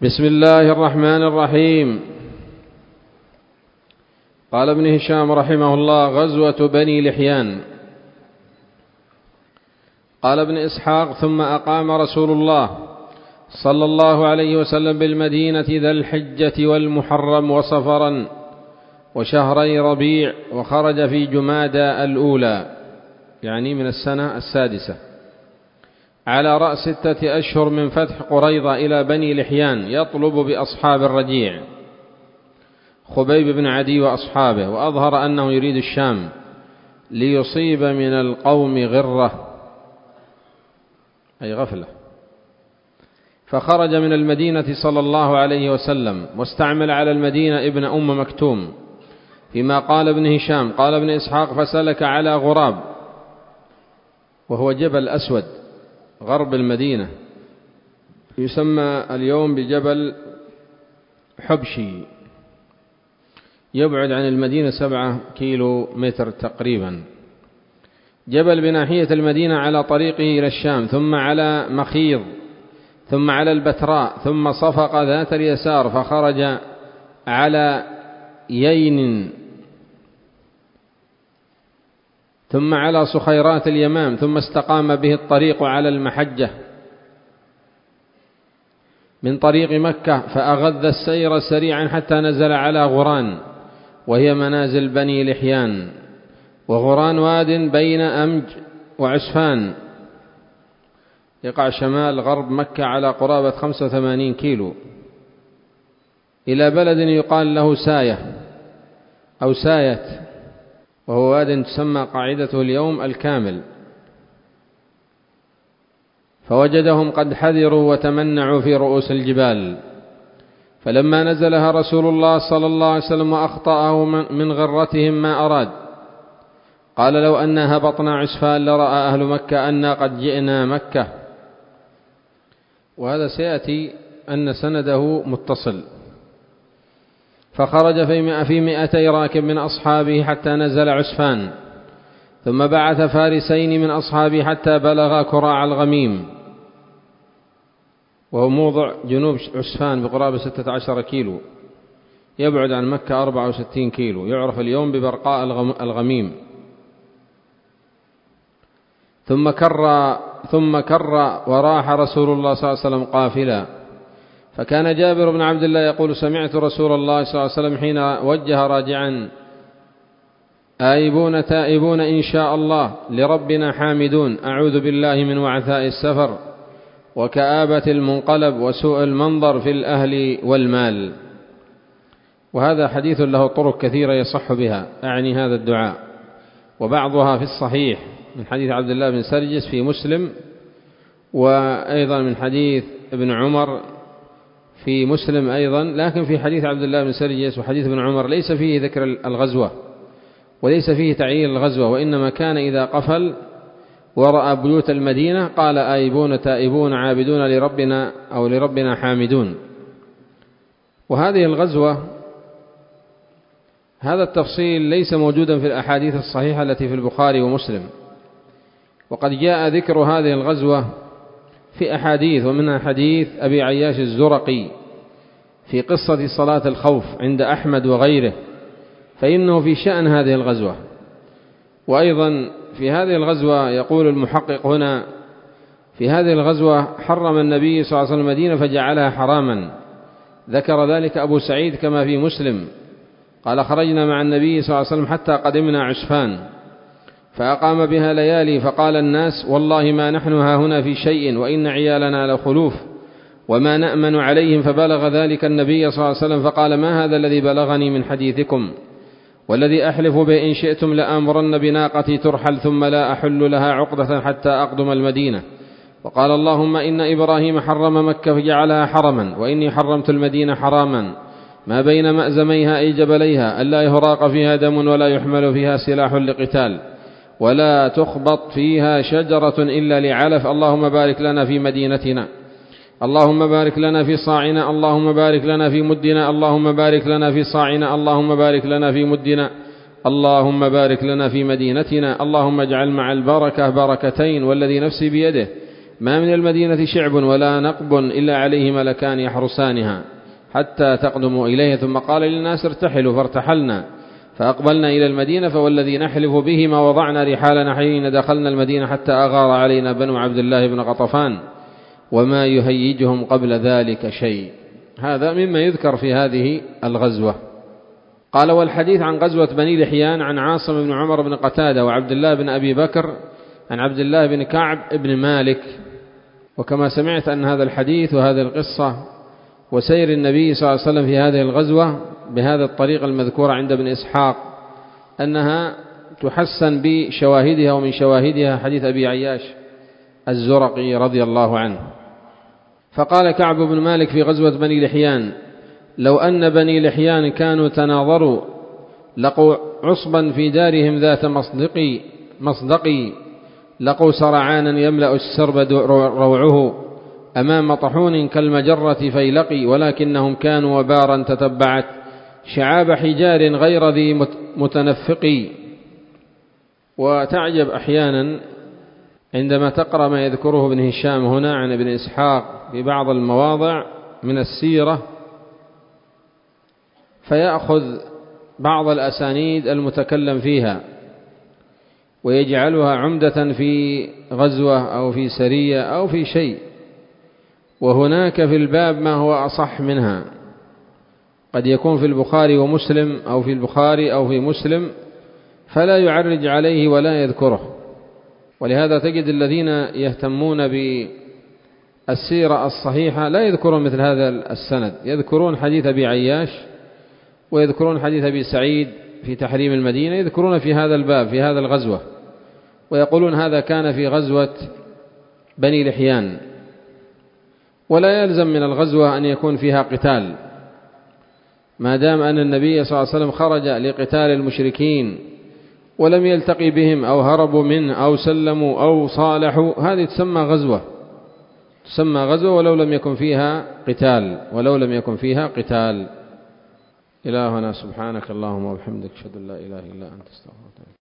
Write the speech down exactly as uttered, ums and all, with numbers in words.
بسم الله الرحمن الرحيم. قال ابن هشام رحمه الله: غزوة بني لحيان. قال ابن إسحاق: ثم أقام رسول الله صلى الله عليه وسلم بالمدينة ذا الحجة والمحرم وصفرا وشهري ربيع، وخرج في جمادى الأولى يعني من السنة السادسة على رأس ستة أشهر من فتح قريظة إلى بني لحيان، يطلب بأصحاب الرجيع خبيب بن عدي وأصحابه، وأظهر أنه يريد الشام ليصيب من القوم غرة أي غفلة. فخرج من المدينة صلى الله عليه وسلم، واستعمل على المدينة ابن أم مكتوم فيما قال ابن هشام. قال ابن إسحاق: فسلك على غراب، وهو جبل أسود غرب المدينة، يسمى اليوم بجبل حبشي، يبعد عن المدينة سبعة كيلو متر تقريبا. جبل بناحية المدينة على طريقه إلى الشام، ثم على مخيض، ثم على البتراء، ثم صفق ذات اليسار، فخرج على يين، ثم على صخيرات اليمام، ثم استقام به الطريق على المحجة من طريق مكة، فأغذ السير سريعا حتى نزل على غران، وهي منازل بني لحيان. وغران واد بين أمج وعسفان، يقع شمال غرب مكة على قرابة خمسة وثمانين كيلو، إلى بلد يقال له ساية أو سايت، وهو واد تسمى قاعدته اليوم الكامل. فوجدهم قد حذروا وتمنعوا في رؤوس الجبال، فلما نزلها رسول الله صلى الله عليه وسلم وأخطأه من غرتهم ما أراد، قال: لو أنا هبطنا عسفان لرأى أهل مكة أنا قد جئنا مكة. وهذا سيأتي أن سنده متصل. فخرج في مئتي راكب من أصحابه حتى نزل عسفان، ثم بعث فارسين من أصحابه حتى بلغ كراع الغميم، وهو موضع جنوب عسفان بقرابة ستة عشر كيلو، يبعد عن مكة أربعة وستين كيلو، يعرف اليوم ببرقاء الغميم. ثم كر ثم كر وراح رسول الله صلى الله عليه وسلم قافلا. فكان جابر بن عبد الله يقول: سمعت رسول الله صلى الله عليه وسلم حين وجه راجعا: آيبون تائبون إن شاء الله لربنا حامدون، أعوذ بالله من وعثاء السفر وكآبة المنقلب وسوء المنظر في الأهل والمال. وهذا حديث له طرق كثيرة يصح بها، أعني هذا الدعاء، وبعضها في الصحيح من حديث عبد الله بن سرجس في مسلم، وأيضا من حديث ابن عمر في مسلم أيضا. لكن في حديث عبد الله بن سرجس وحديث ابن عمر ليس فيه ذكر الغزوة وليس فيه تعيين الغزوة، وإنما كان إذا قفل ورأى بيوت المدينة قال: آيبون تائبون عابدون لربنا أو لربنا حامدون. وهذه الغزوة هذا التفصيل ليس موجودا في الأحاديث الصحيحة التي في البخاري ومسلم، وقد جاء ذكر هذه الغزوة في أحاديث، ومنها حديث أبي عياش الزرقي في قصة صلاة الخوف عند أحمد وغيره، فإنه في شأن هذه الغزوة. وأيضا في هذه الغزوة يقول المحقق هنا: في هذه الغزوة حرم النبي صلى الله عليه وسلم المدينة فجعلها حراما. ذكر ذلك أبو سعيد كما في مسلم قال: خرجنا مع النبي صلى الله عليه وسلم حتى قدمنا عسفان، فأقام بها ليالي، فقال الناس: والله ما نحن هاهنا في شيء، وإن عيالنا لخلوف وما نأمن عليهم. فبلغ ذلك النبي صلى الله عليه وسلم فقال: ما هذا الذي بلغني من حديثكم؟ والذي أحلف به إن شئتم لآمرن بناقتي ترحل ثم لا أحل لها عقدة حتى أقدم المدينة. وقال: اللهم إن إبراهيم حرم مكة فجعلها حرما، وإني حرمت المدينة حراما ما بين مأزميها أي جبليها، ألا يهراق فيها دم ولا يحمل فيها سلاح لقتال ولا تخبط فيها شجرة إلا لعلف. اللهم بارك لنا في مدينتنا، اللهم بارك لنا في صاعنا، اللهم بارك لنا في مدنا، اللهم بارك لنا في صاعنا، اللهم بارك لنا في مدنا، اللهم بارك لنا في مدينتنا، اللهم اجعل مع البركة بركتين، والذي نفسي بيده ما من المدينة شعب ولا نقب إلا عليه ملكان يحرسانها حتى تقدموا إليه. ثم قال للناس ارتحلوا فارتحلنا فأقبلنا إلى المدينة، فوالذي نحلف به ما وضعنا رحالنا حين دخلنا المدينة حتى أغار علينا بنو عبد الله بن غطفان وما يهيجهم قبل ذلك شيء. هذا مما يذكر في هذه الغزوة. قال: والحديث عن غزوة بني لحيان عن عاصم بن عمر بن قتادة وعبد الله بن أبي بكر عن عبد الله بن كعب بن مالك. وكما سمعت أن هذا الحديث وهذه القصة وسير النبي صلى الله عليه وسلم في هذه الغزوة بهذا الطريق المذكورة عند ابن إسحاق أنها تحسن بشواهدها، ومن شواهدها حديث أبي عياش الزرقي رضي الله عنه. فقال كعب بن مالك في غزوة بني لحيان: لو أن بني لحيان كانوا تناظروا لقوا عصبا في دارهم ذات مصدقي مصدقي لقوا سرعانا يملأ السرب روعه أمام طحون كالمجرة فيلقي، ولكنهم كانوا وبارا تتبعت شعاب حجار غير ذي متنفقي. وتعجب أحيانا عندما تقرأ ما يذكره ابن هشام هنا عن ابن إسحاق في بعض المواضع من السيرة، فيأخذ بعض الأسانيد المتكلم فيها ويجعلها عمدة في غزوة أو في سرية أو في شيء، وهناك في الباب ما هو أصح منها، قد يكون في البخاري ومسلم أو في البخاري أو في مسلم فلا يعرج عليه ولا يذكره. ولهذا تجد الذين يهتمون بالسيرة الصحيحة لا يذكرون مثل هذا السند، يذكرون حديث أبي عياش ويذكرون حديث أبي سعيد في تحريم المدينة، يذكرون في هذا الباب في هذا الغزوة، ويقولون هذا كان في غزوة بني لحيان. ولا يلزم من الغزوة أن يكون فيها قتال، ما دام أن النبي صلى الله عليه وسلم خرج لقتال المشركين ولم يلتقي بهم أو هربوا منه أو سلموا أو صالحوا، هذه تسمى غزوة، تسمى غزوة ولو لم يكن فيها قتال ولو لم يكن فيها قتال. إلهنا سبحانك اللهم وبحمدك أشهد أن لا إله إلا أنت استغفرك.